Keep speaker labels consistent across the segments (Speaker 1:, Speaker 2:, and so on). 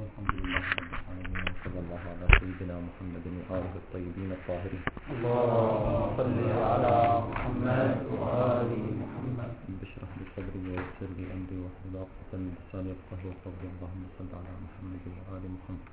Speaker 1: والحمد لله رب العالمين وصلى الله على سيدنا محمد وآله الطيبين الطاهرين.
Speaker 2: اللهم صل على محمد وآل محمد.
Speaker 1: اشرح لي صدري ويسر لي أمري واحلل عقدة من لساني يفقهوا قولي. اللهم صل على محمد وآل محمد.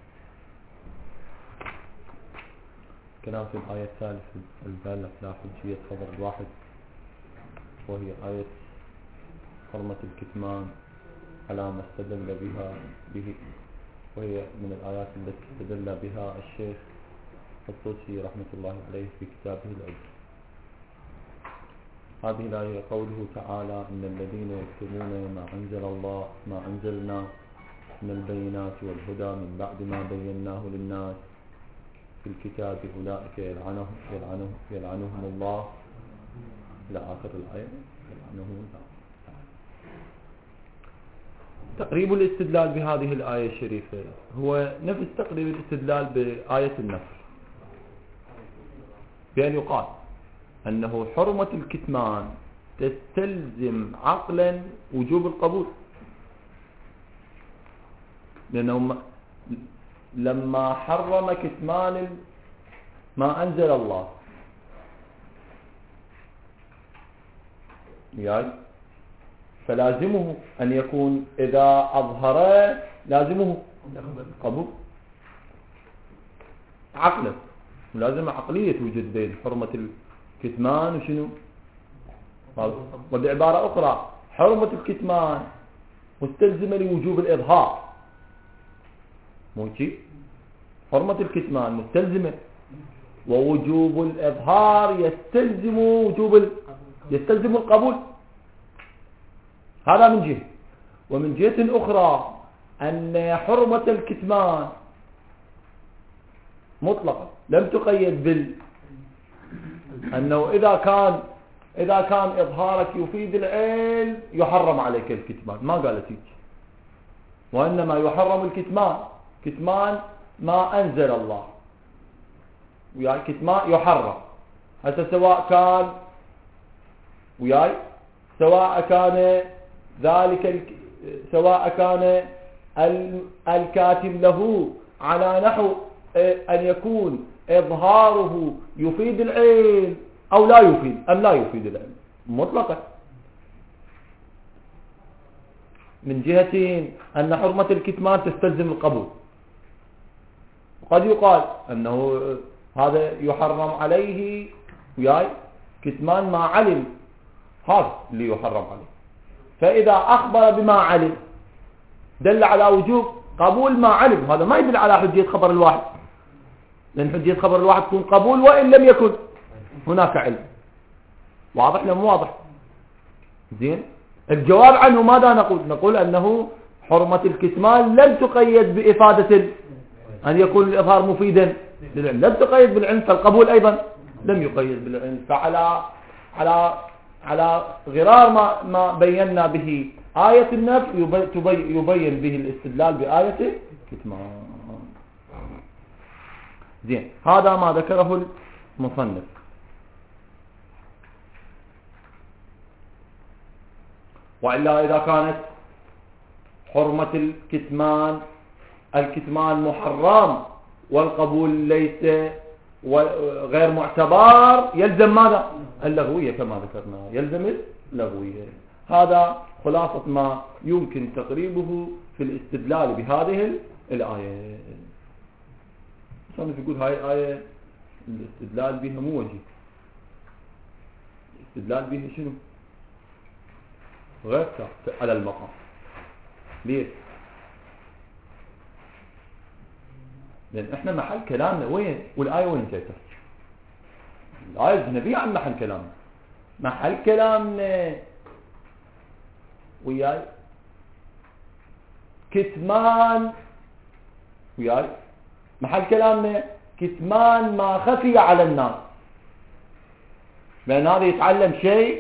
Speaker 1: كلام في الآية الثالثة الدالة على حجية خبر الواحد، وهي آية حرمة الكتمان على ما استدل به، وهي من الآيات التي استدل بها الشيخ الطوسي رحمة الله عليه في كتابه العز. هذه الآية قوله تعالى: إن الذين يكتمون ما أنزلنا من البينات والهدى من بعد ما بيناه للناس في الكتاب أولئك يلعنهم الله إلى آخر الآية. يلعنهم الله. تقريب الاستدلال بهذه الآية الشريفة هو نفس تقريب الاستدلال بآية النفر، بأن يقال أنه حرمة الكتمان تستلزم عقلا وجوب القبول، لأنه لما حرم كتمان ما أنزل الله فلازمه أن يكون إذا أظهر لازمه قبول عقلا، ولازم عقلية توجد بين حرمة الكتمان وشنو. وبعبارة أخرى حرمة الكتمان مستلزمة لوجوب الإظهار، موجي حرمة الكتمان مستلزمة، ووجوب الإظهار يستلزم القبول. هذا من جهة. ومن جهة أخرى أن حرمة الكتمان مطلقة لم تقيد أنه إذا كان إظهارك يفيد العلم يحرم عليك الكتمان، ما قالت هيك. وإنما يحرم كتمان ما أنزل الله، وياي كتمان يحرم. حتى سواء كان الكاتب له على نحو أن يكون إظهاره يفيد العلم أو لا يفيد العلم مطلقا. من جهتين أن حرمة الكتمان تستلزم القبول، وقد يقال أنه هذا يحرم عليه كتمان ما علم، هذا اللي يحرم عليه. فإذا أخبر بما علم دل على وجوب قبول ما علم. هذا ما يدل على حجية خبر الواحد، لأن حجية خبر الواحد تكون قبول وإن لم يكن هناك علم. واضح لم واضح؟ زين. الجواب عنه ماذا نقول أنه حرمة الكتمان لم تقيد بإفادة أن يكون الإظهار مفيدا للعلم، لم تقيد بالعلم، فالقبول أيضا لم يقيد بالعلم. على غرار ما بينا به آية النفي يبين به الاستدلال بآية الكتمان. زين. هذا ما ذكره المصنف. وإلا إذا كانت حرمة الكتمان محرم والقبول ليس غير معتبر، يلزم ماذا؟ اللغوية كما ذكرنا، يلزم اللغوية. هذا خلاصة ما يمكن تقريبه في الاستدلال بهذه الآية. يقول هاي الآية الاستدلال بها مو وجيه، الاستدلال بها شنو؟ غير على المقام. ليش؟ لأن احنا محل كلامنا وين؟ والآية وين جاية؟ الآية الأجنبية عن محل كلامنا. محل كلامنا وياي كتمان، محل كلامنا كتمان ما خفي على الناس، لأن هذا يتعلم شيء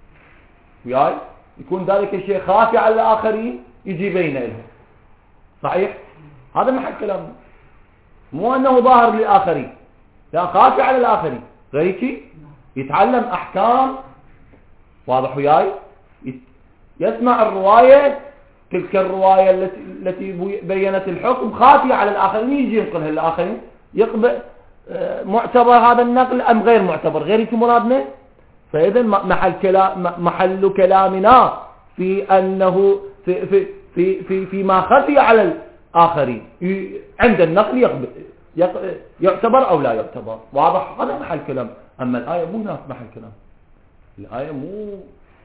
Speaker 1: يكون ذلك الشيء خافي على الآخرين يجي بين لهم. صحيح؟ هذا محل كلامنا، مو أنه ظاهر للآخرين، لا، خافي على الآخرين. غيرك يتعلم أحكام، واضح وياي، يسمع الرواية تلك الرواية التي بينت الحكم خافية على الآخرين، يجي ينقلها للآخرين، يقبل معتبر هذا النقل أم غير معتبر، غير مرادنا. فإذا محل كلامنا في أنه فيما خفي على الآخرين عند النقل يعتبر أو لا يعتبر، واضح؟ هذا محل كلام. أما الآية مو هناك محل كلام، الآية مو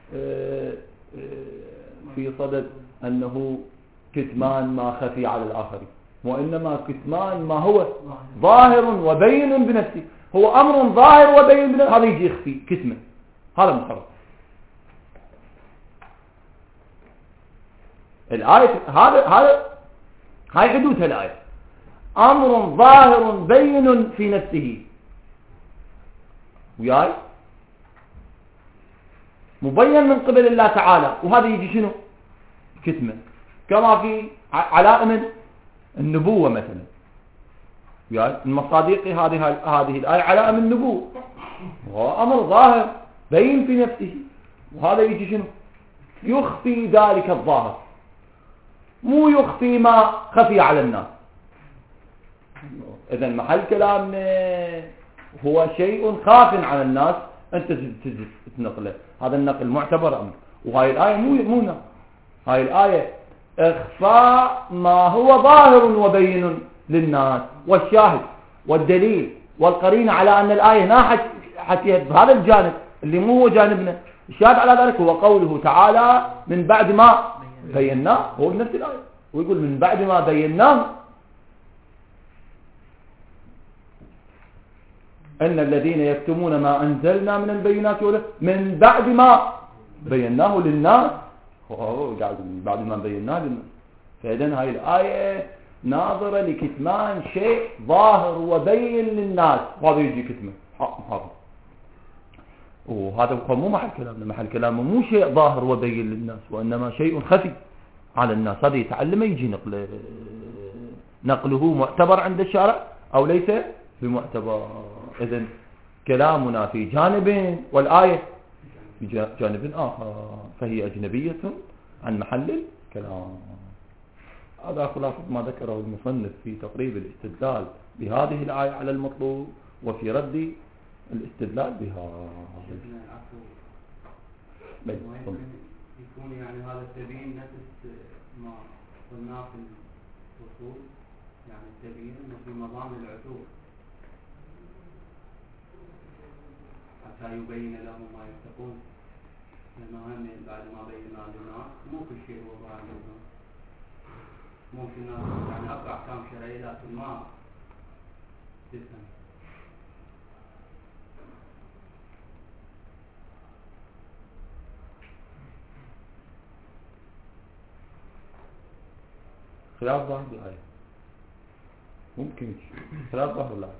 Speaker 1: في صدد أنه كتمان ما خفي على الآخرين، وإنما كتمان ما هو ظاهر وبين بنفسه، هو أمر ظاهر وبين بنفسه، هذا يجي يخفي كتمه، هذا محرم. الآية هاي حدودها الآية، أمر ظاهر بين في نفسه، وياي مبين من قبل الله تعالى، وهذا يجي شنو؟ كتمه، كما في علائم النبوة مثلا، وياي المصادق هذه الآية علائم النبوة، وهو أمر ظاهر بين في نفسه، وهذا يجي شنو؟ يخفي ذلك الظاهر، مو يخفي ما خفي على الناس. إذن محل كلامنا هو شيء خاف على الناس، أنت تنقله، هذا النقل معتبر أمر. وهاي الآية مو نقل، هاي الآية إخفاء ما هو ظاهر وبين للناس، والشاهد والدليل والقرينة على أن الآية ناحت حتى بهذا الجانب اللي مو هو جانبنا. الشاهد على ذلك هو قوله تعالى من بعد ما بيناه، هو بنفس الآية، ويقول من بعد ما بيناه أن الذين يكتمون ما أنزلنا من البينات من بعد ما بيناه للناس، من بعد ما بيناه للناس. فإذن هاي الآية ناظرة لكتمان شيء ظاهر وبين للناس، وهذا يجي كتمه محرم. وهذا مو محل كلامنا، محل كلامه مو شيء ظاهر وبين للناس، وإنما شيء خفي على الناس، هذا يتعلم يجي نقله معتبر عند الشارع أو ليس بمعتبر. إذن كلامنا في جانب والآية في جانب آخر، فهي أجنبية عن محل الكلام. هذا خلاصة ما ذكره المصنف في تقريب الاستدلال بهذه الآية على المطلوب، وفي رد الاستدلال بها.
Speaker 2: يكون يعني هذا التبيين نفس ما قلنا في الوصول، يعني التبيين انه في مضام العثور حتى يبين لهم ما يتقون، لأنه هم بعد ما بينا للناس مو كل شيء هو ظاهر للناس، ممكن يعني أقع أحكام شرعية لكن ما تفهم.
Speaker 1: خلاف ظاهر الآية ممكن خلاف ظاهر الآية،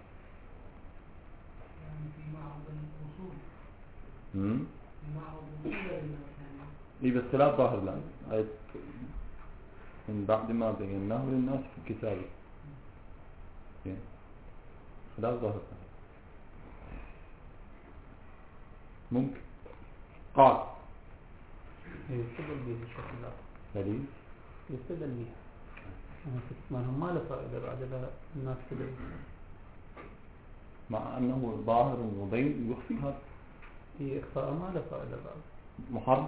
Speaker 3: يعني في معرض الوصول، في معرض الوصول
Speaker 1: إيه بس خلاف ظاهر الآية، آية من بعد ما بيناه للناس في الكتاب، خلاف ظاهر الآية ممكن. قال
Speaker 4: يستدل به الشيخ الله
Speaker 1: دليل
Speaker 4: يستدل به كتمانهم ما له فائدة بعد الناس تدري،
Speaker 1: مع أنه ظاهر وبين يخفي، هذا
Speaker 4: في إخفاء ما له فائدة بعد
Speaker 1: محرم.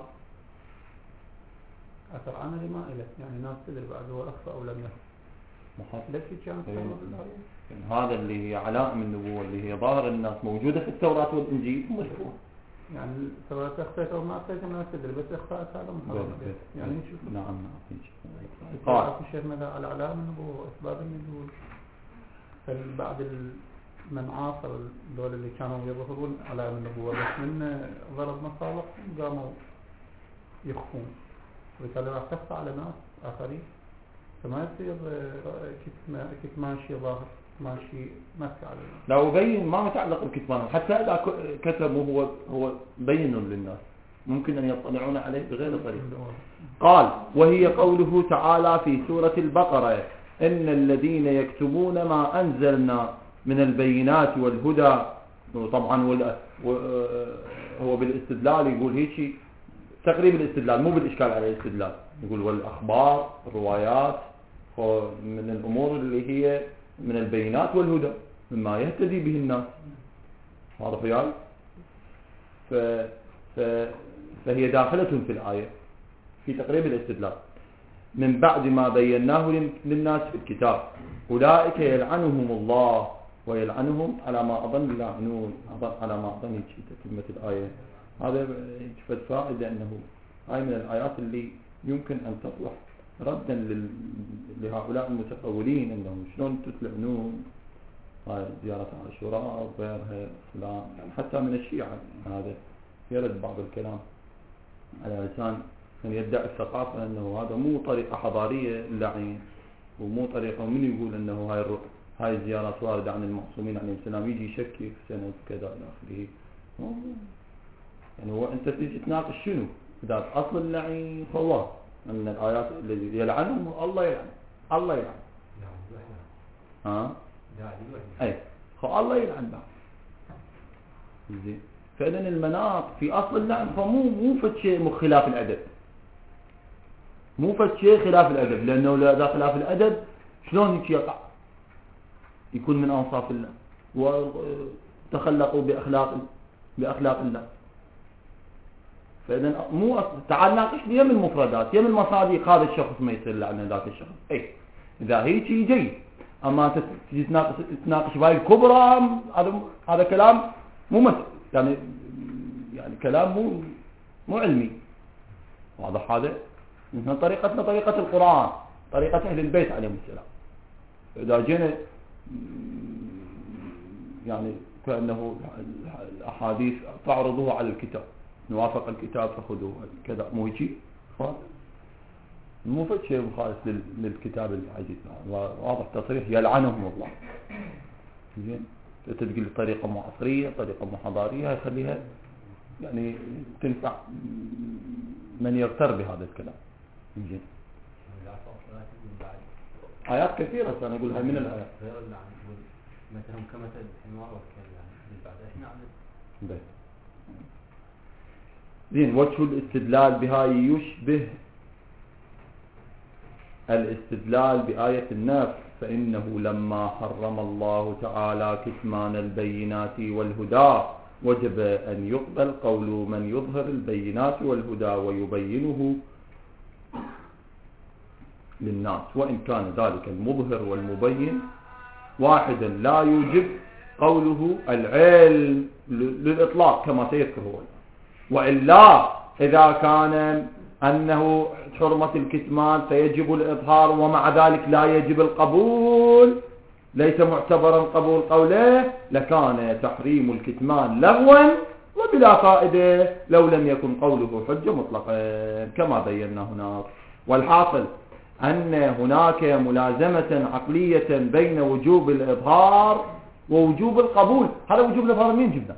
Speaker 4: أثر عملي ما إله، يعني ناس تدري بعد هو أخفى أو لم يخفى
Speaker 1: محرم.
Speaker 4: ليش كان
Speaker 1: يعني هذا اللي هي علائم النبوة اللي هي ظاهر الناس موجودة في التوراة والإنجيل مشروع،
Speaker 4: يعني سواء أخفيت أو ما أخفيت الناس تدري، بس إخفاء هذا محرم يعني نشوف.
Speaker 1: نعم.
Speaker 4: قال الشيخ مثلا على علائم النبوة وأسباب النزول، فبعد من عاصر دول اللي كانوا يظهرون علائم النبوة بس من ضرب مصالحهم قاموا يخفون، وبالتالي راح تخفى على ناس آخرين، فما يصير كتمان شيء ظاهر ماشي ماسك على الناس.
Speaker 1: لو بين ما يتعلق بكتمانه، حتى إذا كتبه هو بين للناس ممكن أن يطلعون عليه بغير طريقة. قال وهي قوله تعالى في سورة البقرة إن الذين يكتبون ما أنزلنا من البينات والهدى، وطبعا هو بالاستدلال يقول هيك تقريب الاستدلال مو بالإشكال على الاستدلال، يقول والأخبار الروايات من الأمور اللي هي من البينات والهدى مما يهتدي به الناس. واضح وياي؟ فهي داخلة في الآية في تقريب الاستدلال. من بعد ما بيناه للناس في الكتاب أولئك يلعنهم الله ويلعنهم على ما أظن يلعنون على ما أظن تتمة الآية. هذا يجفد فائدة أنه هاي من الآيات اللي يمكن أن تطلع ردا لهؤلاء المتقولين أنهم شلون تتلعنون هاي زيارة عاشوراء وغيرها فلان، يعني حتى من الشيعة هذا يرد بعض الكلام على لسان من يدعي الثقافة أنه هذا مو طريقة حضارية اللعين ومو طريقة، من يقول أنه هاي الزيارات واردة عن المعصومين عليهم السلام يجي يشكك سنة كذا إلى آخره. يعني هو أنت تيجي تناقش شنو إذا أصل اللعين فالله من الآيات اللي يلعنهم الله يلعن الله يلعن أي الله يلعن بعض زين. فإذن المناط في أصل اللعن فمو فد شيء خلاف الأدب، مو فد شيء خلاف الأدب، لأنه لا خلاف الأدب شلون يقع يكون من أوصاف الله وتخلقوا بأخلاق الله. فإذن مو تعال ناقش يم المفردات يم المصادق هذا الشخص ما يصير لعنة ذاك الشخص أي إذا هي شيء جيد. أما تجي تناقش باي الكبرى هذا كلام مو يعني كلام مو علمي. واضح هذا؟ مثل طريقتنا طريقة القرآن طريقة أهل البيت عليهم السلام. إذا جينا يعني كأنه الأحاديث تعرضوها على الكتاب نوافق الكتاب فخذوه كذا مو هيك مو فد شيء مخالف للكتاب العزيز. واضح تصريح يلعنهم الله. زين تتقل طريقة مو عصرية طريقة مو حضارية يخليها يعني تنفع من يغتر بهذا الكلام. زين آيات كثيرة أنا أقولها من الآيات
Speaker 2: مثلا كمثل الحمار والكلب بعد احنا
Speaker 1: عمل زين. وجه الاستدلال بهاي يشبه الاستدلال بآية النفس فإنه لما حرم الله تعالى كتمان البينات والهدى وجب أن يقبل قول من يظهر البينات والهدى ويبينه للناس وإن كان ذلك المظهر والمبين واحدا لا يوجب قوله العلم للإطلاق كما سيذكر هو. وإلا إذا كان أنه حرمة الكتمان فيجب الإظهار ومع ذلك لا يجب القبول ليس معتبرا قبول قوله لكان تحريم الكتمان لغوا وبلا فائدة لو لم يكن قوله حجة مطلقا كما بينا هناك. والحاصل أن هناك ملازمة عقلية بين وجوب الإظهار ووجوب القبول. هذا وجوب الإظهار مين جبنا؟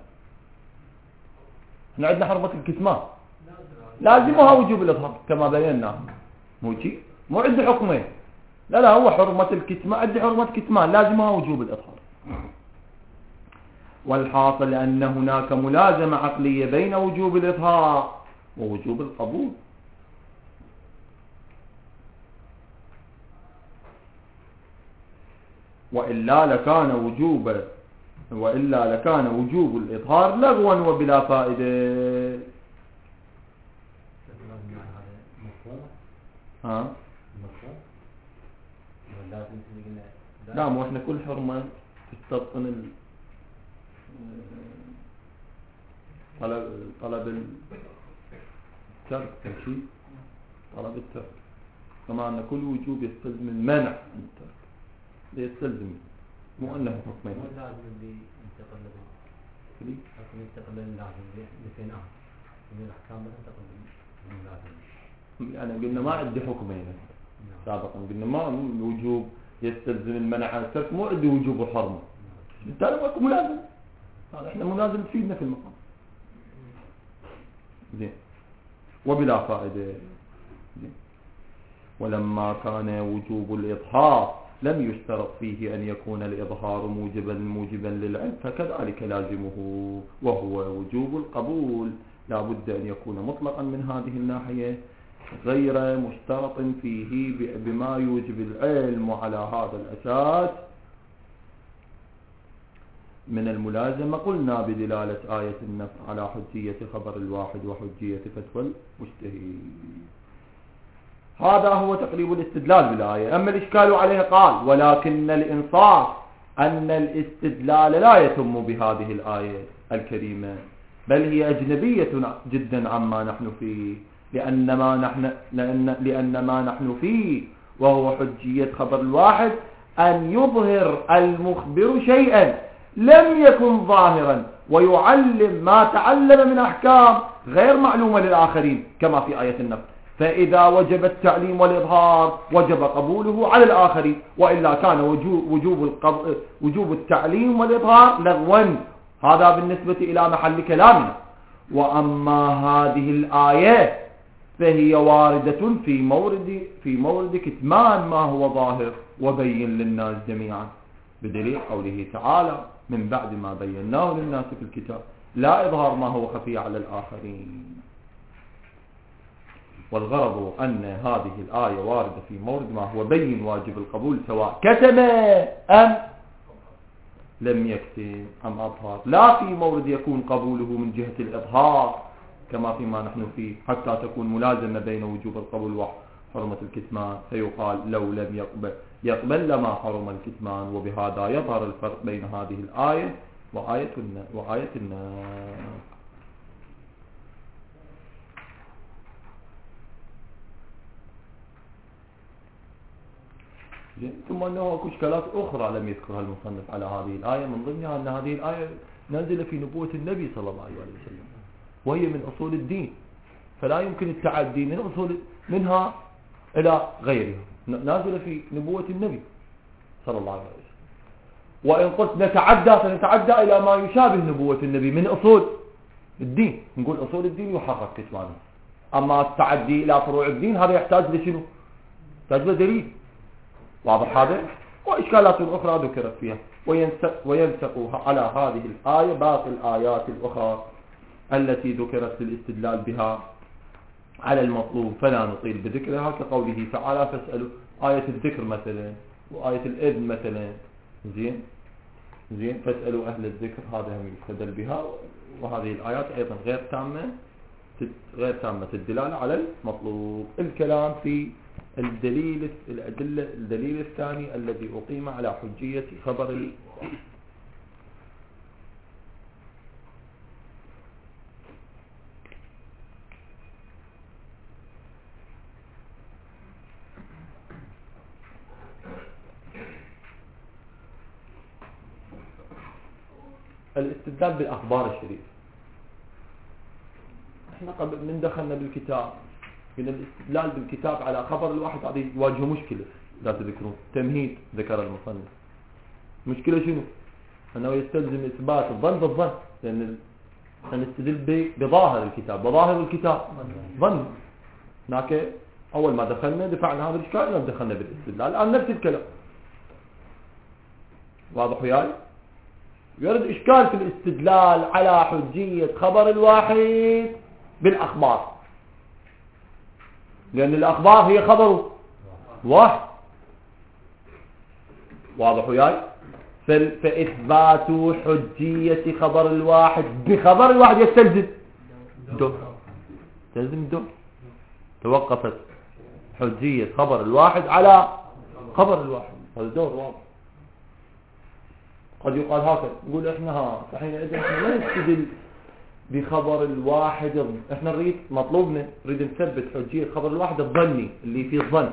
Speaker 1: احنا عندنا حرمة الكتمان لازمها وجوب الإظهار كما بينا مو عندي حكمين لا هو حرمة الكتمان عندي حرمة كتمان لازمها وجوب الإظهار. والحاصل أن هناك ملازمة عقلية بين وجوب الإظهار ووجوب القبول. وإلا لكان وجوب الإظهار لغوا وبلا فائدة. لا مو احنا كل حرمة تستبطن طلب الترك تمشي طلب الترك كما أن كل وجوب يستلزم المنع عن الترك يستلزم مو أنه حكمين.
Speaker 2: مو لازم اللي ينتقل لازم ينتقل لازم لفين من الأحكام تنتقل لازم.
Speaker 1: يعني قلنا ما عندي حكمين سابقا قلنا ما وجوب يستلزم المنع عن الترك مو عندي وجوب وحرمة بالتالي ماكو ملازم. هذا احنا ملازم تفيدنا في المقام. زين وبلا فائدة. زين. ولما كان وجوب الإظهار لم يشترط فيه أن يكون الإظهار موجبا للعلم فكذلك لازمه وهو وجوب القبول لا بد أن يكون مطلقا من هذه الناحية غير مشترط فيه بما يوجب العلم، وعلى هذا الأساس من الملازمة قلنا بدلالة آية النفس على حجية خبر الواحد وحجية فتوى المجتهد. هذا هو تقريب الاستدلال بالآية. أما الإشكال عليه قال: ولكن الإنصاف أن الاستدلال لا يتم بهذه الآية الكريمة، بل هي أجنبية جدا عما نحن فيه، لأن ما نحن فيه وهو حجية خبر الواحد أن يظهر المخبر شيئا لم يكن ظاهرا ويعلم ما تعلم من أحكام غير معلومة للآخرين كما في آية النفس، فإذا وجب التعليم والإظهار وجب قبوله على الآخرين، وإلا كان وجوب التعليم والإظهار لغوا. هذا بالنسبة إلى محل كلامنا. وأما هذه الآية فهي واردة في مورد كتمان ما هو ظاهر وبين للناس جميعا، بدليل قوله تعالى: من بعد ما بيناه للناس في الكتاب، لا إظهار ما هو خفي على الآخرين. والغرض أن هذه الآية واردة في مورد ما هو بين واجب القبول، سواء كتم أم لم يكتم أم أظهر، لا في مورد يكون قبوله من جهة الإظهار كما فيما نحن فيه، حتى تكون ملازمة بين وجوب القبول وحرمة الكتمان، فيقال لو لم يقبل لما حرم الكتمان. وبهذا يظهر الفرق بين هذه الآية وآية الناس. ثم أنه أكو إشكالات أخرى لم يذكرها المصنف على هذه الآية، من ضمنها أن هذه الآية نازلة في نبوة النبي صلى الله عليه وسلم، وهي من أصول الدين، فلا يمكن التعدي منها إلى غيرها، نازلة في نبوة النبي صلى الله عليه وسلم. وإن قلت نتعدى فنتعدى إلى ما يشابه نبوة النبي من أصول الدين، نقول أصول الدين يحقق كتمانه. أما التعدي إلى فروع الدين هذا يحتاج لشنو؟ يحتاج لدليل. واضح هذا؟ وإشكالات أخرى ذكرت فيها. وينسق على هذه الآية باقي الآيات الأخرى التي ذكرت للاستدلال بها على المطلوب، فلا نطيل بذكرها، كقوله تعالى: فاسألوا آية الذكر مثلا، وآية الإذن مثلا. زين فاسألوا أهل الذكر، هذا هم يستدل بها. وهذه الآيات أيضا غير تامة الدلالة على المطلوب. الكلام في الدليل الثاني الذي أقيم على حجية خبر الاستدلال بالأخبار الشريفة. احنا قبل من دخلنا بالكتاب من الاستدلال بالكتاب على خبر الواحد هذه يواجه مشكلة لا تذكرون. تمهيد ذكر المصنف. مشكلة شنو؟ أنه يستلزم إثبات الظن بالظن، لأن نستدل بظاهر الكتاب، بظاهر الكتاب ظن. هناك أول ما دخلنا دفعنا هذا الإشكال، الآن دخلنا بالاستدلال، الآن نفس الكلام. واضح وياي؟ يرد إشكال في الاستدلال على حجية خبر الواحد بالأخبار، لأن الأخبار هي خبر واحد. واضح وياي؟ فإثبات حجية خبر الواحد بخبر الواحد يستلزم دور. توقفت حجية خبر الواحد على خبر الواحد، هذا دور واضح. قد يقال هكذا، نقول احنا حينئذ احنا لا نستدل بخبر الواحد، احنا نريد مطلوبنا نريد نثبت حجية خبر الواحد الظني اللي فيه الظن،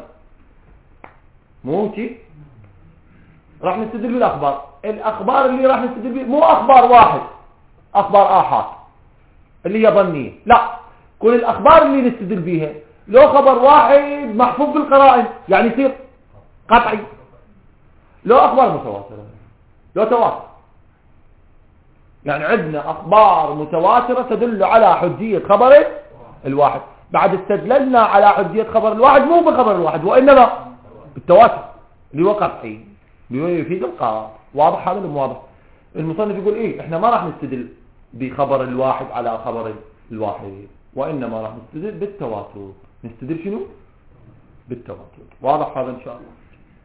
Speaker 1: مو شيء راح نستدل بالاخبار. الاخبار اللي راح نستدل بها مو اخبار واحد، اخبار آحاد اللي هي ظنية، لا، كل الاخبار اللي نستدل بها لو خبر واحد محفوظ بالقرائن يعني يصير قطعي، لو اخبار متواترة، لو تواتر يعني عندنا اخبار متواترة تدل على حجية خبر الواحد. بعد استدللنا على حجية خبر الواحد مو بخبر الواحد وانما بالتواتر اللي هو قطعي اللي يفيد القاطع. واضح هذا ولا واضح؟ المصنف يقول ايه احنا ما راح نستدل بخبر الواحد على خبر الواحد، وانما راح نستدل بالتواتر. نستدل شنو؟ بالتواتر. واضح هذا إن شاء الله؟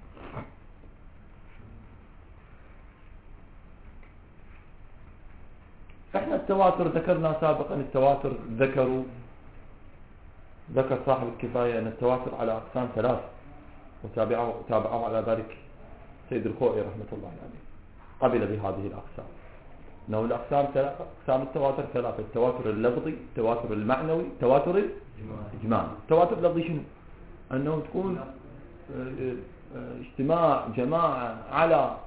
Speaker 1: احنا التواتر ذكرنا سابقا، التواتر ذكر صاحب الكفاية أن التواتر على أقسام ثلاث، وتابعه على ذلك سيد الخوئي رحمة الله عليه، قبل بهذه الأقسام. أنه أقسام التواتر ثلاثة: التواتر اللفظي، التواتر المعنوي، التواتر الإجمالي. التواتر اللفظي شنو؟ أنه تكون اجتماع جماعة على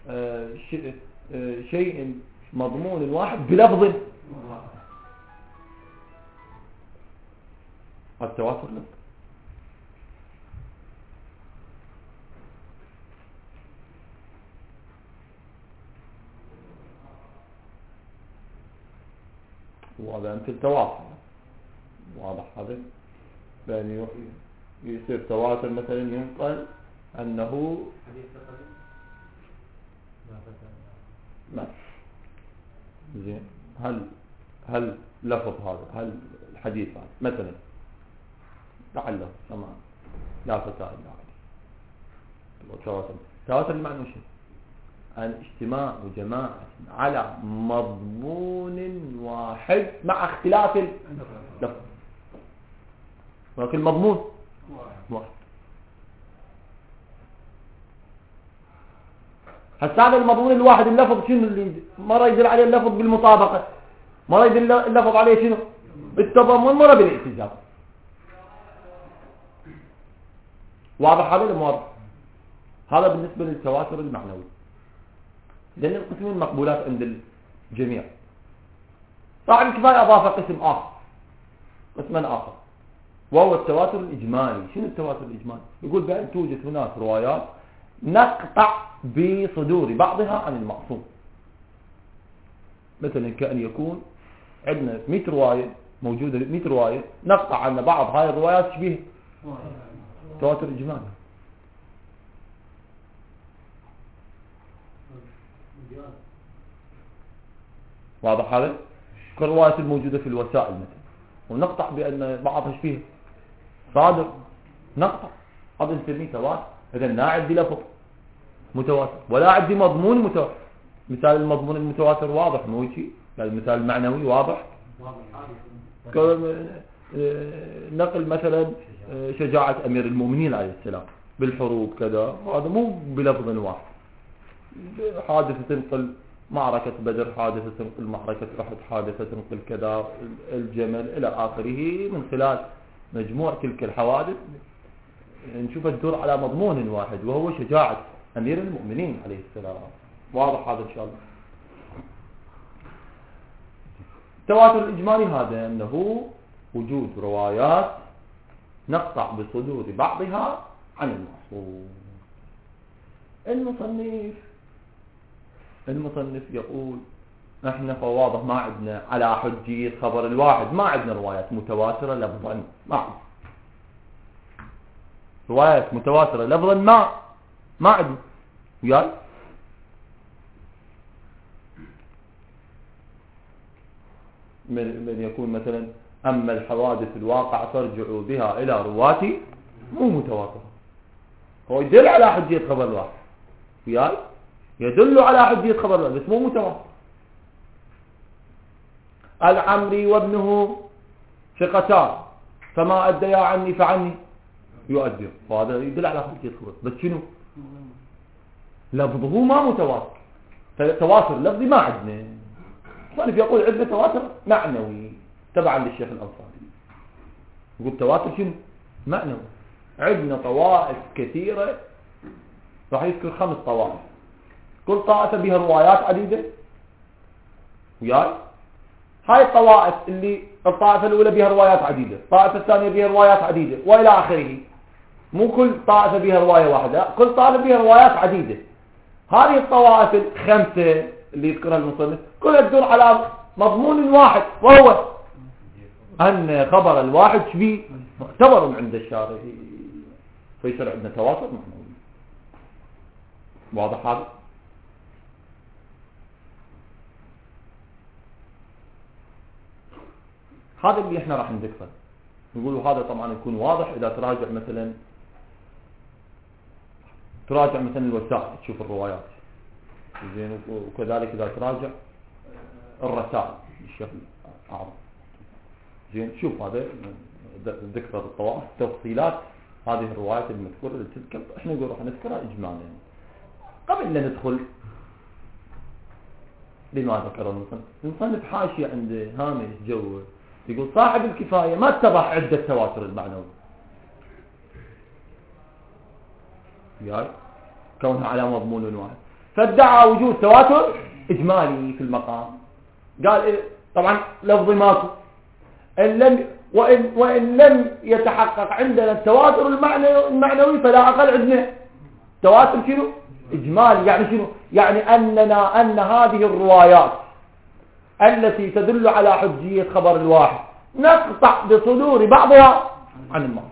Speaker 1: شيء مضمون واحد بلفظ. التواتر لفظ. وهذا مثل التواصل، واضح هذا؟ يعني يصير تواتر مثلا ينقل أنه ما زين، هل لفظ هذا، هل الحديث هذا مثلا تعلق سماع لا فتاة إلا عليه، تواتر المعنى شيء أن اجتماع جماعة على مضمون واحد مع اختلاف اللفظ، ولكن المضمون واحد. هسه هذا المضمون الواحد، اللفظ شنو اللي مرة يدل عليه اللفظ بالمطابقة، مرة يدل اللفظ عليه شنو بالتضمن، مرة بالاعتزاز. واضح هذا ولا مو واضح؟ هذا بالنسبة للتواتر المعنوي، لأن القسمين مقبولات عند الجميع. صاحب الكفاية أضاف قسم آخر، قسما آخر، وهو التواتر الإجمالي. شنو التواتر الإجمالي؟ يقول بأن توجد هناك روايات نقطع بصدور بعضها عن المعصوم. مثلا كأن يكون عندنا 100 رواية موجودة، 100 رواية نقطع عن بعض هاي الروايات شبيه تواتر إجمالي. واضح هذا؟ كالروايات الموجودة في الوسائل مثلا، ونقطع بأن بعضها شبيه صادر، نقطع، هذا نسميه تواتر. إذا لا عندي لفظ متواتر ولا عندي مضمون متواتر. مثال المضمون المتواتر واضح مو شيء، المثال المعنوي واضح. نقل مثلا شجاعة أمير المؤمنين عليه السلام بالحروب كذا، هذا مو بلفظ واحد. حادثة تنقل معركة بدر، حادثة تنقل معركة أحد، حادثة تنقل كذا الجمل إلى آخره، من خلال مجموع تلك الحوادث نشوف تدور على مضمون واحد، وهو شجاعة أمير المؤمنين عليه السلام. واضح هذا إن شاء الله؟ التواتر الإجمالي هذا أنه وجود روايات نقطع بصدور بعضها عن المعصوم. المصنف يقول احنا فواضح ما عندنا على حجية خبر الواحد، ما عندنا روايات متواترة لفظا، ما عندنا روايات متواترة لفظا، ما عندنا. وياي من يكون مثلا أما الحوادث الواقع فارجعوا بها إلى رواتي، مو متواترة. هو يدل على حجية خبر الواحد، وياي يدل على حجية خبر الواحد بس مو متواتر. العمري وابنه ثقتان فما أديا عني فعني يؤدي، وهذا يدل على حجية خبر، بس شنو لفظه ما متواتر. تواتر لفظي ما عندنا. صالح يقول عندنا تواتر معنوي تبعا للشيخ الأنصاري، يقول تواتر شنو معنوي. عندنا طوائف كثيرة، راح يذكر 5 طوائف، كل طائفة بها روايات عديدة. وياي هاي الطوائف اللي الطائفة الأولى بها روايات عديدة، الطائفة الثانية بها روايات عديدة، وإلى آخره. مو كل طائفة بها رواية واحدة، كل طائفة بها روايات عديدة. هذه الطوائف ال5 اللي يذكرها المصنف كلها تدور على مضمون واحد، وهو أن خبر الواحد شبيه معتبر عند الشارع، فيصير عندنا تواتر معنوي. واضح هذا؟ هذا اللي احنا راح نذكره. نقول هذا طبعا يكون واضح إذا تراجع مثلا الوسائل تشوف الروايات زين، وكذلك إذا تراجع الرسائل الشيخ الأعظم زين. شوف هذا ذكر الطوائف تفصيلات هذه الروايات المذكورة لتلك احنا نقول راح نذكرها إجمالا. قبل لا ندخل لما ذكر المصنف حاشية عند هامش جو يقول صاحب الكفاية ما اتضح عدة تواتر المعنوي يعني كونها على مضمون واحد، فادعى وجود تواتر إجمالي في المقام. قال إيه؟ طبعا لفظ ماكو وإن لم يتحقق عندنا التواتر المعنوي فلا أقل عندنا تواتر شنو إجمالي. يعني شنو؟ يعني أن هذه الروايات التي تدل على حجية خبر الواحد نقطع بصدور بعضها عن المعصوم.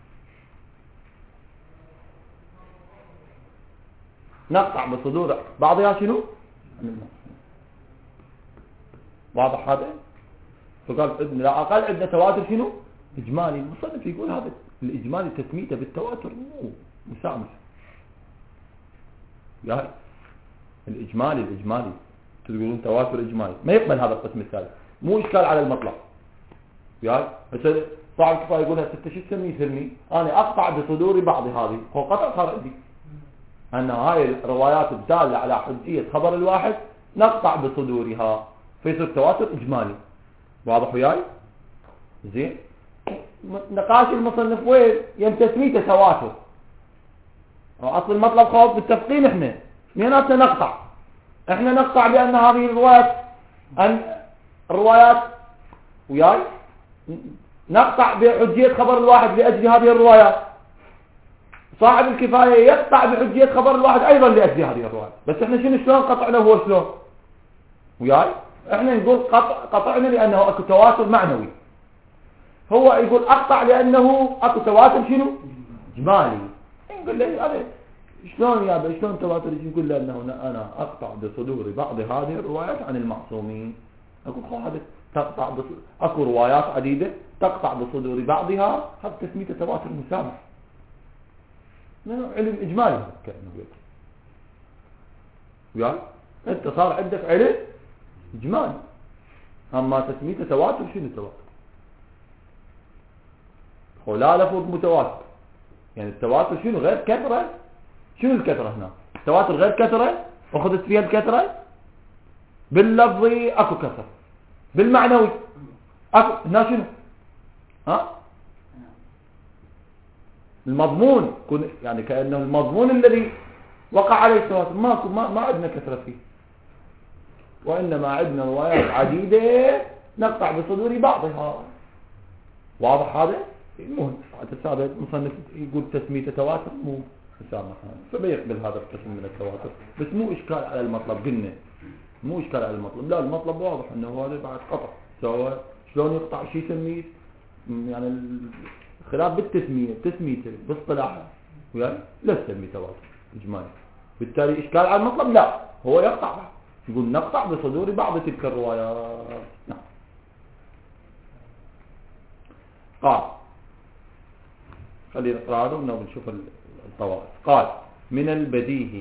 Speaker 1: نقطع بصدور بعضها شنو عن المعصوم. واضح هذا؟ فقال لا أقل عندنا تواتر شنو إجمالي. المصنف يقول هذا الإجمالي تسميته بالتواتر مو مسامح يعني الإجمالي تقولون تواتر إجمالي ما يقبل هذا القسم الثالث، مو إشكال على المطلق يعني. صاحب الكفاية يقولها ستة شو تسميه أنا أقطع بصدور بعض هذه، هو قطع صار عندي أن هاي الروايات الدالة على حجية خبر الواحد نقطع بصدورها فيصير تواتر إجمالي. واضح وياي؟ زين. نقاش المصنف وين تسميته تواتر. أصل المطلب خوف بالتفقين احنا ميناتنا نقطع بأن هذه الروايات وياي نقطع بحجية خبر الواحد لأجل هذه الروايات. صاحب الكفاية يقطع بحجية خبر الواحد أيضا لأجل هذه الروايات. بس احنا شلون قطعنا هو شلون وياي؟ احنا نقول قطعنا لأنه اكو تواتر معنوي، هو يقول اقطع لأنه اكو تواتر شنو إجمالي. نقول له هذا شلون يا شلون تواتر؟ يقول له انه انا اقطع بصدور بعض هذه الروايات عن المعصومين. اقول هذا تقطع اكو روايات عديدة تقطع بصدور بعضها، هذا تسميته تواتر مسامح علم إجمالي كأنه يعني انت صار عندك علم إجمالي. أما تسميته تواتر شنو تواتر؟ هو لا لفظ متواتر يعني التواتر شنو غير كثرة. شنو الكثرة هنا؟ التواتر غير كثرة أخذت فيها الكثرة. باللفظ أكو كثرة، بالمعنوي أكو هنا شنو المضمون يعني كأنه المضمون الذي وقع عليه التواتر ما عندنا كثرة فيه، وإنما عندنا روايات عديدة نقطع بصدور بعضها. واضح هذا؟ المهم السابق المصنف يقول تسميته تواتر مو مسامح، فبيقبل هذا القسم من التواتر. بس مو إشكال على المطلب، قلنا مو إشكال على المطلب، لا المطلب واضح أنه هذا بعد قطع. سواء شلون يقطع شيء يسميه يعني خلاف بالتسمية، تسميته باصطلاحه يعني لا تسميه تواتر إجمالي. بالتالي إشكال على المطلب لا، هو يقطع، يقول نقطع بصدور بعض تلك الروايات. نعم. قال خلينا نقرأ هذا ونشوف الطوائف. قال من البديهي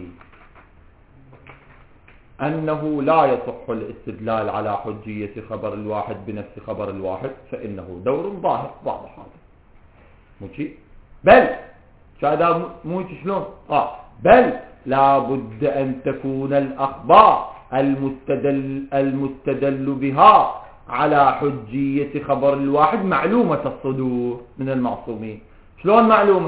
Speaker 1: أنه لا يصح الاستدلال على حجية خبر الواحد بنفس خبر الواحد، فإنه دور ظاهر. واضح هذا موشي. بل هذا موشي شلون؟ بل لا بد أن تكون الأخبار المستدل بها على حجية خبر الواحد معلومة الصدور من المعصومين. شلون معلومة؟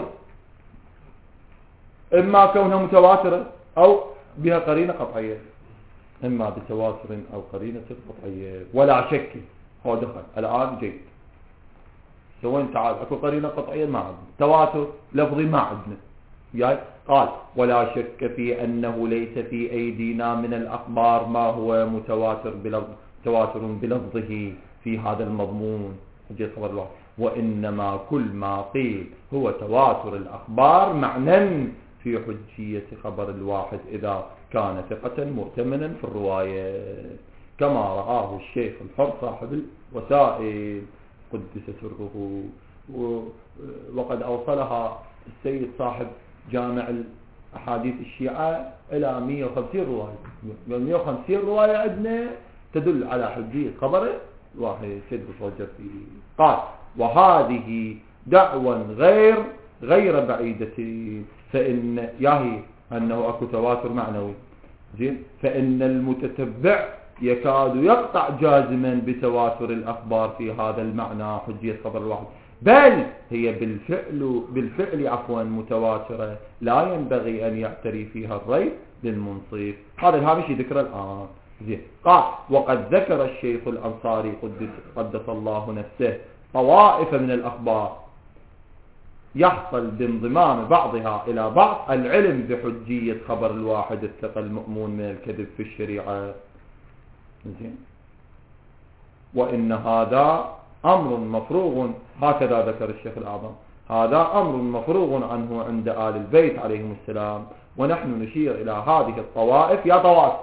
Speaker 1: إما كونها متواترة أو بها قرينة قطعية، إما بتواتر أو قرينة قطعية. ولا شك هو دخل الآن جيد سوين تعال اكو قرينة قطعية ما عندنا، تواتر لفظي ما عندنا يعني. قال ولا شك في أنه ليس في أيدينا من الأخبار ما هو تواتر بلفظه في هذا المضمون حجية خبر الواحد، وإنما كل ما قيل هو تواتر الأخبار معنى في حجية خبر الواحد إذا كان ثقة مؤتمنا في الرواية، كما رآه الشيخ الحر صاحب الوسائل قدس سره وقد أوصلها السيد صاحب جامع أحاديث الشيعة إلى 150 رواية. 150 رواية عندنا تدل على حجية خبر واحد سيد بصوجر فيه. قال وهذه دعوى غير بعيدة، فإن ياهي أنه أكو تواتر معنوي زين، فإن المتتبع يكاد يقطع جازما بتواتر الأخبار في هذا المعنى حجية خبر الواحد، بل هي بالفعل متواترة لا ينبغي أن يعتري فيها الريب للمنصف. هذا الهامشي ذكر الآن زين. قال وقد ذكر الشيخ الأنصاري قدس الله نفسه طوائف من الأخبار يحصل بانضمام بعضها إلى بعض العلم بحجية خبر الواحد الثقة المأمون من الكذب في الشريعة زين. وإن هذا أمر مفروغ، هكذا ذكر الشيخ الأعظم، هذا أمر مفروغ عنه عند آل البيت عليهم السلام، ونحن نشير إلى هذه الطوائف يا طوائف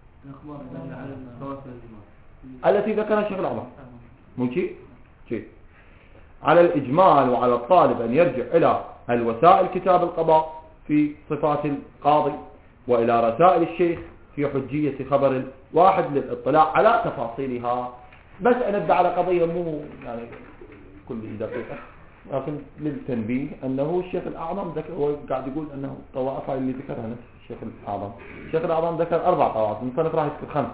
Speaker 1: التي ذكرها الشيخ الأعظم ممكن على الإجمال، وعلى الطالب أن يرجع إلى الوسائل كتاب القضاء في صفات القاضي، وإلى رسائل الشيخ في حجية خبر الواحد للاطلاع على تفاصيلها. بس أنبدأ على قضية مو يعني كل دقيقة، لكن للتنبيه أنه الشيخ الأعظم ذكر، هو قاعد يقول أنه الطوائف اللي ذكرها نفس الشيخ الأعظم. الشيخ الأعظم ذكر 4 طوائف، المصنف راح يذكر 5.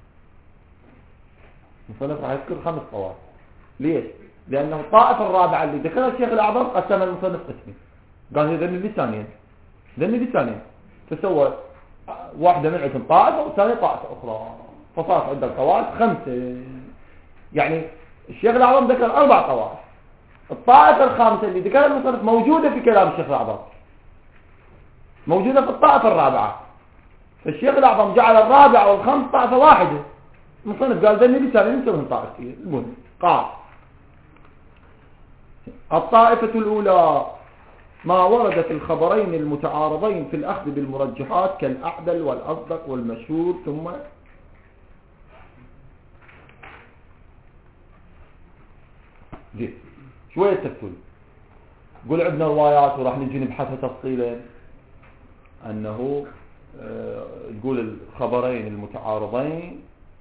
Speaker 1: المصنف راح يذكر 5 طوائف. ليش؟ لأنه الطائفة الرابعة اللي ذكرها الشيخ الأعظم قسم المصنف قسمين، قال هي ذنب ثانيين، فسوى واحدة من عندهم طائفة والثانية طائفة أخرى، فصارت عند الطوائف 5. يعني الشيخ الأعظم ذكر 4 طوائف، الطائفة الخامسة اللي ذكرها المصنف موجودة في كلام الشيخ الأعظم، موجودة في الطائفة الرابعة، فالشيخ الأعظم جعل الرابعة والخامس طائفة واحدة، المصنف قال ذنب ثانيين نسويهم طائفتين. المهم قال الطائفة الأولى ما ورد في الخبرين المتعارضين في الأخذ بالمرجحات كالأعدل والأصدق والمشهور. ثم شوية تفصيل، قول عندنا روايات وراح نجي نبحثها تفصيلا، أنه تقول الخبرين المتعارضين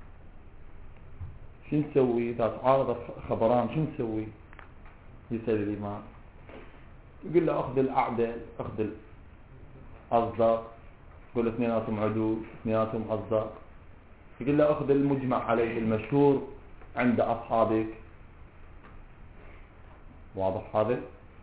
Speaker 1: شو نسوي إذا تعارض خبران، شو نسوي؟ يسأل الإمام يقول له أخذ الأعدل، أخذ الأصدق، يقول له اثنيناتهم عدول، اثنيناتهم أصدق. يقول له أخذ المجمع عليه المشهور عند أصحابك، واضح هذا؟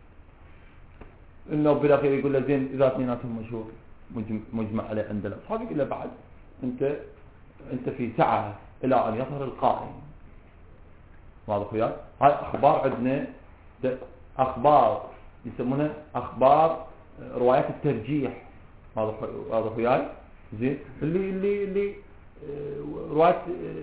Speaker 1: إنه بالأخير يقول له زين إذا اثنيناتهم مشهور مجمع عليه عند الأصحاب، يقول له بعد أنت في سعة إلى أن يظهر القائم. واضح وياك؟ هاي أخبار عندنا، أخبار يسمونها أخبار روايات الترجيح. واضح وياي؟ زين اللي روايات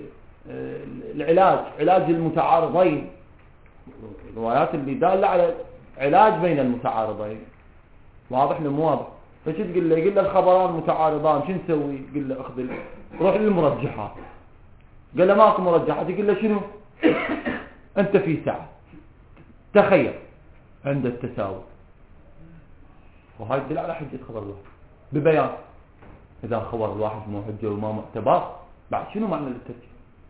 Speaker 1: علاج المتعارضين، الروايات اللي دالة على علاج بين المتعارضين. واضح ولا مو واضح؟ فشو تقول له؟ يقول له الخبران متعارضان شو نسوي؟ يقول له اخذ روح للمرجحات. قال له ماكو مرجحات، يقول له شنو؟ انت في سعة، تخيل عند التساوي. وهاي تدل على حجة خبر الواحد ببيان. إذا خبر الواحد مو حجة وما معتبر، بعد شنو معنى للترجيح؟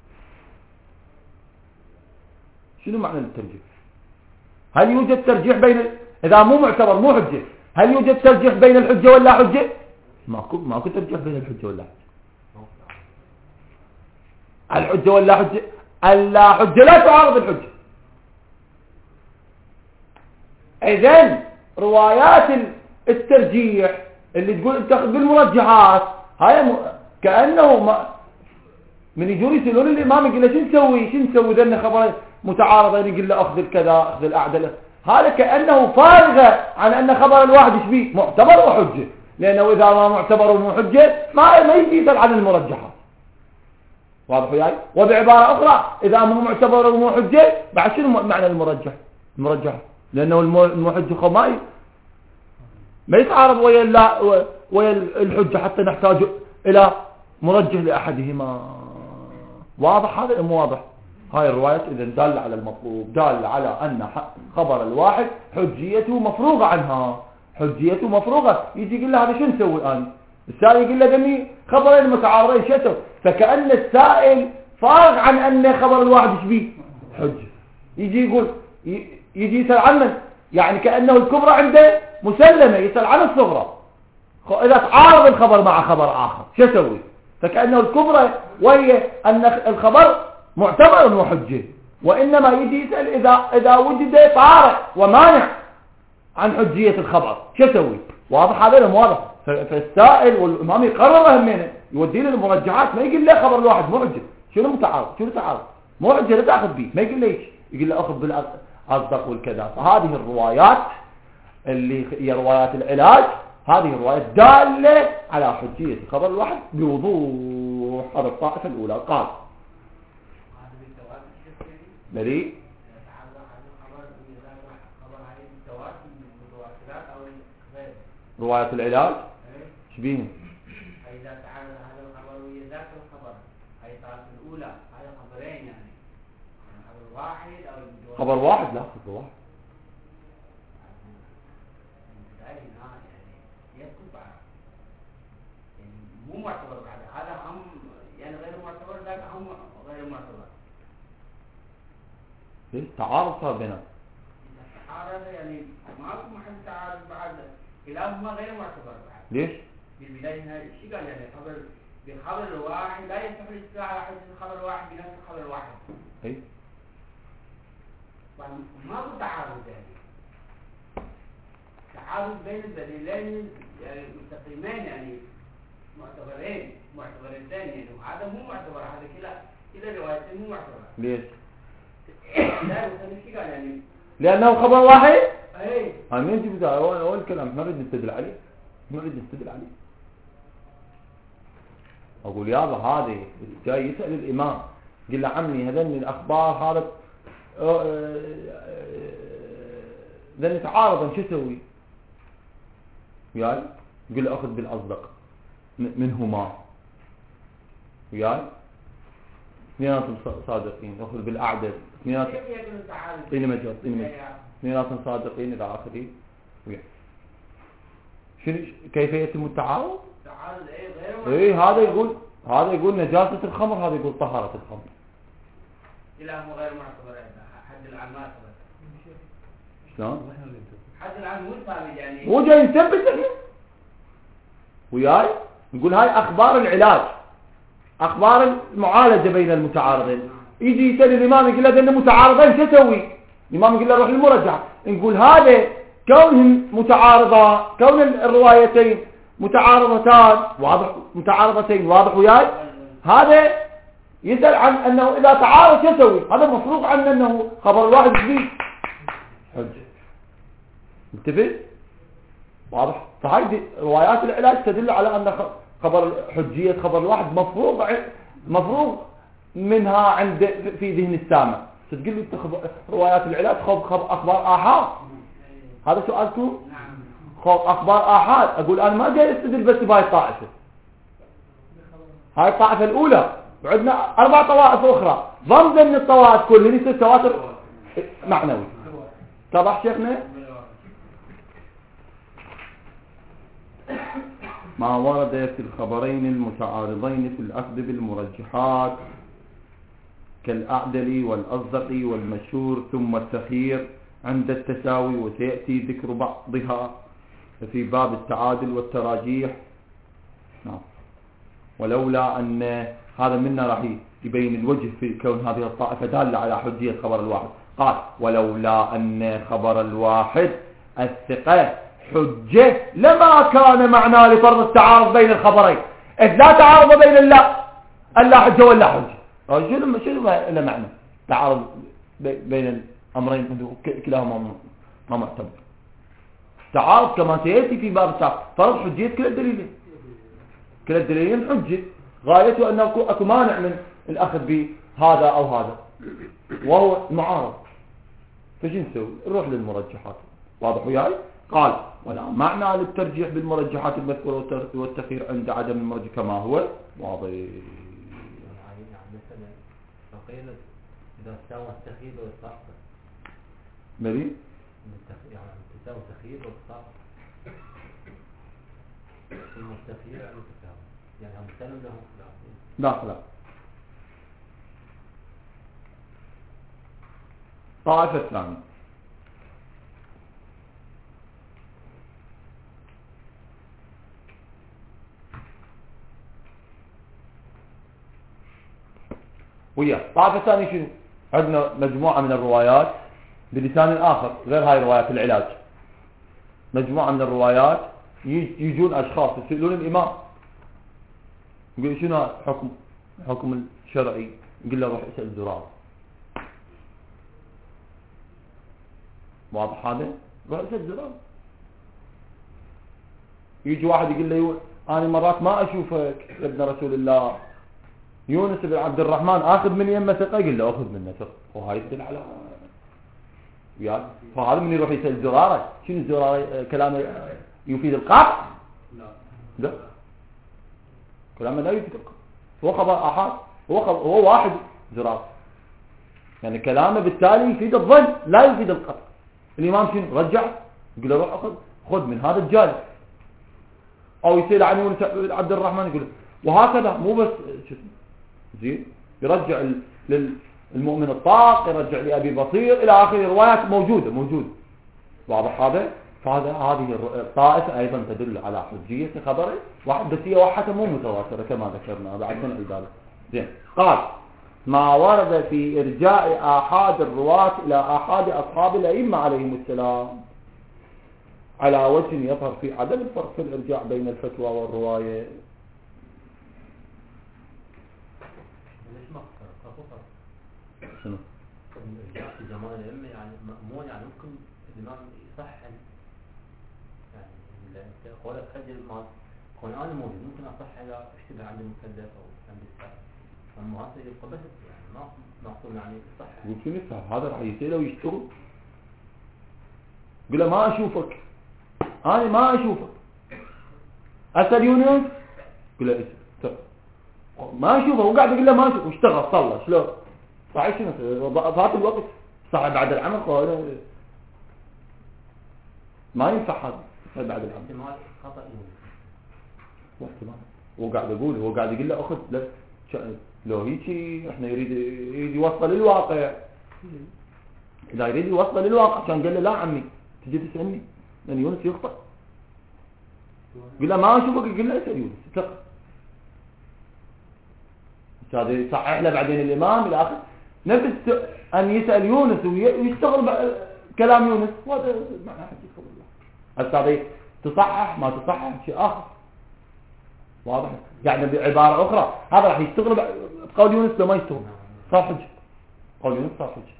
Speaker 1: شنو معنى للترجيح؟ هل يوجد ترجيح بين إذا مو معتبر مو حجة، هل يوجد ترجيح بين الحجة ولا حجة؟ ماكو ترجيح بين الحجة ولا حجة. الحجة ولا حجة، اللا حجة لا تعارض الحجة. إذن روايات الترجيح اللي تقول اتخذ بالمرجحات، هاي كأنه من يجون يسألون الإمام يقول له شو نسوي ذن خبر متعارضين، يقول له أخذ الكذا أخذ الأعدل. هذا كأنه فارغ عن أن خبر الواحد يشبيه معتبر وحجة، لأنه إذا ما معتبر ومو حجة ما يجي يسأل عن المرجحات. واضح وياي؟ وبعبارة أخرى إذا مو معتبر ومو حجة، بعد شنو معنى المرجح؟ لأنه المحجة ما يتعارض ويا الحجة حتى نحتاج إلى مرجح لأحدهما. واضح هذا مو واضح؟ هاي الروايات إذا دالة على المطلوب، دالة على أن خبر الواحد حجيته مفروغة عنها، حجيته مفروغة. يجي يقول له هذا شو نسوي الآن؟ السائل يقول له دمي خبرين متعارضين شو اسوي؟ فكأن السائل فارغ عن أن خبر الواحد ايش بيه؟ حجة. يجي يقول يجي يسأل عن من؟ يعني كأنه الكبرى عنده مسلمة، يسأل عن الصغرى. إذا تعارض الخبر مع خبر آخر شو اسوي؟ فكأنه الكبرى وهي أن الخبر معتبر وحجة، وإنما يجي يسأل إذا وجد طارئ ومانع عن حجية الخبر شو اسوي؟ واضح هذا لهم واضح. فالسائل والإمام يقرر همينه، يودي له المرجحات، ما يقول له خبر الواحد مو حجة. شنو متعارض؟ شنو تعارض؟ مو حجة لا تأخذ به، ما يقول له ايش؟ يقول له أخذ بالأصدق والكذا. فهذه الروايات اللي هي روايات العلاج، هذه الروايات دالة على حجية خبر الواحد بوضوح. هذا الطائفة الأولى. قال بريء رواية العلاج شبيهن؟
Speaker 2: إذا تعارض هذا الخبر ويا ذاك الخبر، هاي الطائفة الأولى، هاي خبرين يعني خبر واحد أو
Speaker 1: خبر واحد. لا خبر واحد
Speaker 2: مو معتبر بعد هذا هم يعني غير معتبر، ذاك هم غير معتبر.
Speaker 1: ليش تعارض صار بينهم؟
Speaker 2: تعارض يعني ماكو محل تعارض بعد، كلاهما غير معتبر بعد.
Speaker 1: ليش؟
Speaker 2: بالبداية هنا شو قال يعني بخبر الواحد لا يصح الاستدلال على حجة الخبر الواحد بنفس الخبر الواحد.
Speaker 1: اي
Speaker 2: ماكو تعارض يعني. تعارض بين الدليلين يعني مستقيمين يعني معتبرين يعني، وهذا مو معتبر، هذا كلا روايتين مو معتبر.
Speaker 1: ليش؟
Speaker 2: لا مثلا شو قال يعني؟
Speaker 1: لأنه خبر واحد.
Speaker 2: اي
Speaker 1: مين تبي ده أول كلام ما نريد نستدل عليه، ما نريد نستدل عليه. أقول يابا هذا جاي يسأل الإمام، قل له عمي هذن الأخبار هذا ذن تعارضا شو اسوي؟ وياي يقول له أخذ بالأصدق منهما، وياي اثنيناتهم صادقين، أخذ بالأعدل اثنيناتهم اثنيناتهم صادقين إلى آخره. شنو كيف يتم التعارض؟
Speaker 2: تعارض غير
Speaker 1: ايه هذا يقول نجاسة الخمر، هذا يقول طهارة الخمر.
Speaker 2: كلاهما غير معتبر. حد العام ما ثبت.
Speaker 1: شلون؟
Speaker 2: حد العام مو ثابت يعني.
Speaker 1: مو جاي نثبت احنا. وياي نقول هاي أخبار العلاج، أخبار المعالجة بين المتعارضين. يجي يسأل الإمام يقول له ذن متعارضين شو اسوي؟ الإمام يقول له روح للمرجع. نقول هذا كونهم متعارضة، كون الروايتين متعارضتان واضح وياي. هذا يسأل عن أنه إذا تعارض شو يسوي؟ هذا مفروض عنه أنه خبر الواحد جديد حجة. انتبه واضح. فهذه روايات العلاج تدل على أن حجية خبر الواحد مفروض منها عند في ذهن السامع. تقول لي روايات العلاج أخبار آحاد، هذا سؤالكم؟ أخبار آحاد. أقول أنا ما جاي استدل بس بهاي الطائفة، هاي الطائفة الأولى، وعندنا 4 طوائف أخرى ضمن من الطوائف كلها يصير تواتر معنوي. اتضح شيخنا؟ ما ورد في الخبرين المتعارضين في الأخذ بالمرجحات كالأعدل والأصدق والمشهور ثم التخيير عند التساوي، وسيأتي ذكر بعضها في باب التعادل والتراجيح. نعم. ولولا أن هذا منا راح يبين الوجه في كون هذه الطائفة دالة على حجية خبر الواحد. قال ولولا أن خبر الواحد الثقة حجة لما كان معناه لفرض التعارض بين الخبرين. إذ لا تعارض بين اللا حجة ولا حجة، شنو له معنى تعارض بين الأمرين كلاهما ما معتبر. تعارض كما سيأتي في باب التعارض فرض حجية كلا الدليلين حجة، غايته أنه أكو مانع من الأخذ بهذا أو هذا وهو معارض. فشو نسوي؟ نروح للمرجحات. واضح وياي؟ قال ولا معنى للترجيح بالمرجحات المذكورة والتخيير عند عدم المرجح كما هو واضح.
Speaker 2: إذا تساوى التخيل والصعقة
Speaker 1: مالي
Speaker 2: يعني تساوي تخيل والصعقة ثم التخيل يعني تساوي يعني هم سلم لهم خلاف
Speaker 1: لا طائفة الثانية ويا طائفة ثانية شنو؟ عندنا مجموعة من الروايات بلسان آخر غير هاي روايات العلاج. مجموعة من الروايات يجون أشخاص يسألون الإمام يقول شنو حكم الشرعي؟ يقول له روح اسأل زرار. واضح هذا؟ روح اسأل زرار. يجي واحد يقول له أنا مرات ما أشوفك يا ابن رسول الله يونس بن عبد الرحمن اخذ من يمه ثقه، يقول له اخذ منه ثقه، وهاي يدل على وياك. فهذا من يروح يسال زراره، شنو الزراره كلامه يفيد القطع؟ لا كلامه لا يفيد القطع، هو خبر احاد، هو واحد زراره، يعني كلامه بالتالي يفيد الظن لا يفيد القطع. الامام شنو رجع يقول له روح خذ من هذا الجانب، او يسال عن يونس بن عبد الرحمن يقول له، وهكذا مو بس زين يرجع للمؤمن الطاق، يرجع لأبي بصير إلى آخر روايات موجودة. واضح هذا؟ هذه الطائفة أيضا تدل على حجية خبره، وحدثية وحتى مو متواترة كما ذكرنا بعد من ذلك. زين قال ما ورد في إرجاء آحاد الرواة إلى آحاد أصحاب الأئمة عليهم السلام على وجه يظهر في عدم الفرق في الإرجاع بين الفتوى والرواية. شنو؟
Speaker 2: الإرجاع في زمان الأئمة يعني مأمون، يعني ممكن الإمام يصحن، يعني قولك خجل ما قرآن موجود ممكن أصح إذا اشتبه عند المكلف أو عند السائل، أما هذا يبقى بس يعني ما معقول يعني يصح.
Speaker 1: يمكن يصح، هذا راح يسأله ويشتغل. يقول له ما أشوفك، أنا ما أشوفك، أسأل يونس، يقول له اسأل، ما أشوفه، وقاعد يقول له ما أشوفه، واشتغل صلى شلون؟ صحيح شنو فات الوقت صح بعد العمل ما ينفع هذا بعد العمل.
Speaker 2: احتمال خطأ
Speaker 1: واحتمال هو قاعد يقول، هو قاعد يقول له اخذ لو هيك احنا يريد يوصل للواقع، اذا يريد يوصل للواقع كان قال له لا عمي تجي تسألني لان يونس يخطأ، يقول له ما اشوفك، يقول له اسأل يونس ثقة، هذا يصحح له بعدين الامام الى اخر نفس أن يسأل يونس ويشتغل كلام يونس، وهذا معنى حديث خبر الله. هذا تصحح ما تصحح شيء آخر، واضح؟ يعني بعبارة أخرى هذا راح يشتغل بقول يونس لو ما يشتغل صار حجة، قول يونس صار حجة.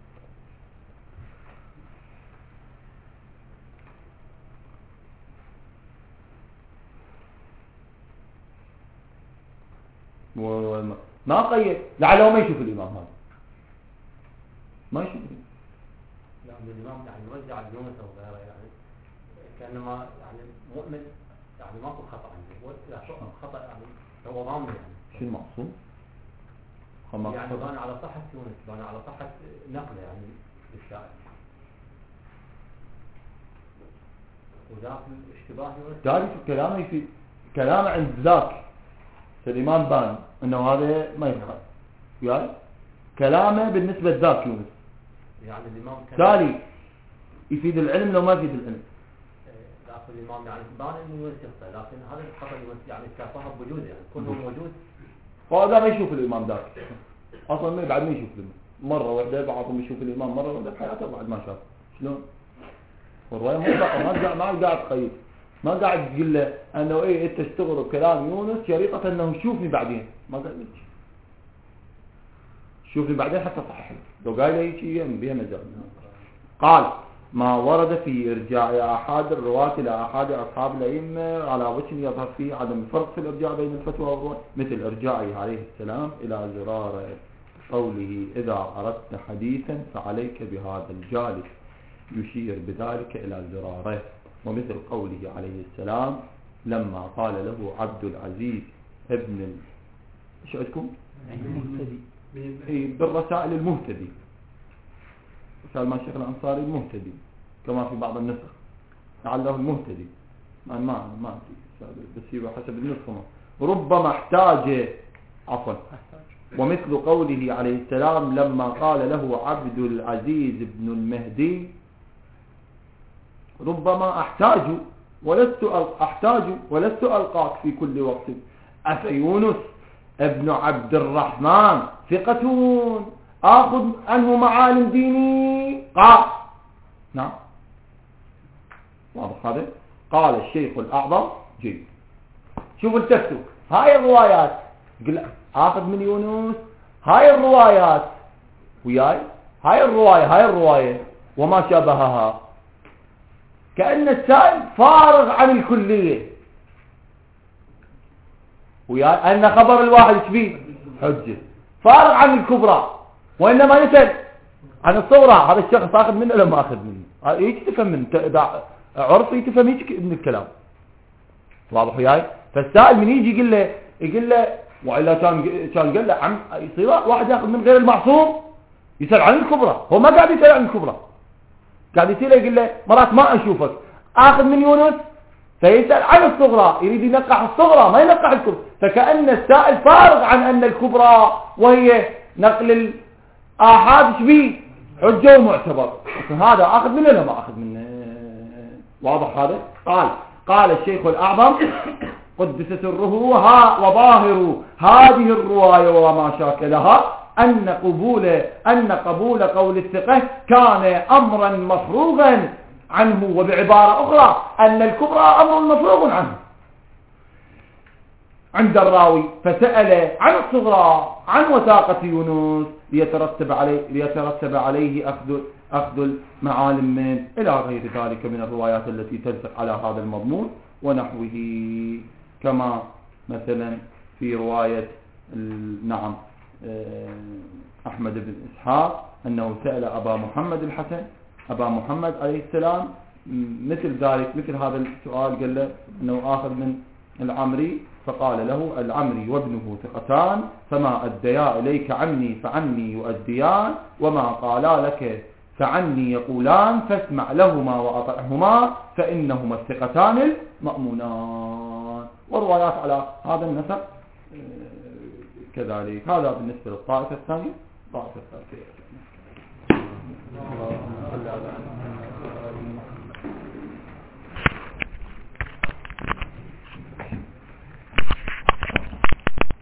Speaker 1: ما قيد لعله ما يشوف الإمام هذا، ما يشوف
Speaker 2: يعني الإمام يعني يرجع يونس أو غيره، يعني كأنما يعني مؤمن يعني ماكو خطأ عنده، خطأ يعني هو ضامن يعني.
Speaker 1: شو المعصوم؟
Speaker 2: يعني بان على صحة يونس، بان على صحة نقله يعني للشاعر، وذاك الاشتباه يونس
Speaker 1: تعرف كلامه في كلامه عند ذاك الإمام بان انه هذا ما يفعل، يعني كلامه بالنسبة لذاك يونس
Speaker 2: يعني الإمام
Speaker 1: تالي يفيد العلم لو ما يفيد العلم.
Speaker 2: لكن الإمام يعني بان انه يونس يخطئ، لكن هذا الخطأ يونس يعني كفاها بوجوده، يعني كله موجود،
Speaker 1: فهذا ما يشوف الإمام ذاك اصلا ما بعد ما يشوف الإمام مرة واحدة، بعضهم يشوف الإمام مرة واحدة بحياته بعد ما شاف شلون. والرواية ما قاعد قيد، ما قاعد تقول له انه ايه انت تشتغل بكلام يونس شريطة انه شوفني بعدين، ما قاعد يقول شوفني بعدين حتى صحح لو قال لي شيء بها مجال. قال ما ورد في إرجاع أحد الرواة إلى أحد أصحاب الأئمة على وجه يظهر فيه عدم الفرق في الإرجاع بين الفتوى والرواية، مثل إرجاعه عليه السلام إلى زرارة قوله إذا أردت حديثا فعليك بهذا الجالس، يشير بذلك إلى زرارة، ومثل قوله عليه السلام لما قال له عبد العزيز ابن شو عندكم؟ بالرسائل المهتدي، رسائل ما الشيخ الأنصاري المهتدي كما في بعض النسخ لعله المهتدي ما بس يبقى حسب النسخة. ربما احتاج عفوا. ومثل قوله عليه السلام لما قال له عبد العزيز بن المهدي ربما احتاج ولست ألقاك في كل وقت. أفيونس ابن عبد الرحمن ثقة آخذ عنه معالم ديني؟ قال نعم. واضح هذا؟ قال الشيخ الأعظم جيد. شوفوا التفتوا هاي الروايات آخذ من يونس هاي الروايات وياي هاي الرواية وما شابهها، كأن السائل فارغ عن الكلية وياي أن خبر الواحد شبيه حجة، فارغ عن الكبرى وإنما يسأل عن الصغرى. هذا الشخص آخذ منه ولا ما أخذ منه؟ يجي تفهم منه إذا عرف يتفهم يجي من الكلام. واضح وياي؟ فالسائل من يجي يقول له وإلا كان قال له عم يصير واحد ياخذ من غير المعصوم يسأل عن الكبرى، هو ما قاعد يسأل عن الكبرى، قاعد يصير يقول له مرات ما أشوفك آخذ من يونس فيسأل عن الصغرى، يريد ينقح الصغرى ما ينقح الكبرى، فكأن السائل فارغ عن أن الكبرى وهي نقل الآحاد شبيه حجة ومعتبر. هذا أخذ منه ولا ما أخذ منه؟ واضح هذا؟ قال الشيخ الأعظم قدس سره وظاهر هذه الرواية وما شاكلها أن قبول قول الثقة كان أمرا مفروغا عنه، وبعبارة أخرى أن الكبرى أمر مفروغ عنه عند الراوي، فسأل عن الصغرى عن وثاقة يونس ليترتب عليه أخذ المعالم من إلى غير ذلك من الروايات التي تلزق على هذا المضمون ونحوه، كما مثلا في رواية نعم أحمد بن إسحاق أنه سأل أبا محمد الحسن أبا محمد عليه السلام مثل ذلك مثل هذا السؤال، قال له أنه آخذ من العمري فقال له العمري وابنه ثقتان فما أديا إليك عني فعني يؤديان وما قالا لك فعني يقولان فاسمع لهما وأطعهما فإنهما الثقتان المأمونان. وروايات على هذا النسق كذلك. هذا بالنسبة للطائفة الثانية. الطائفة الثالثة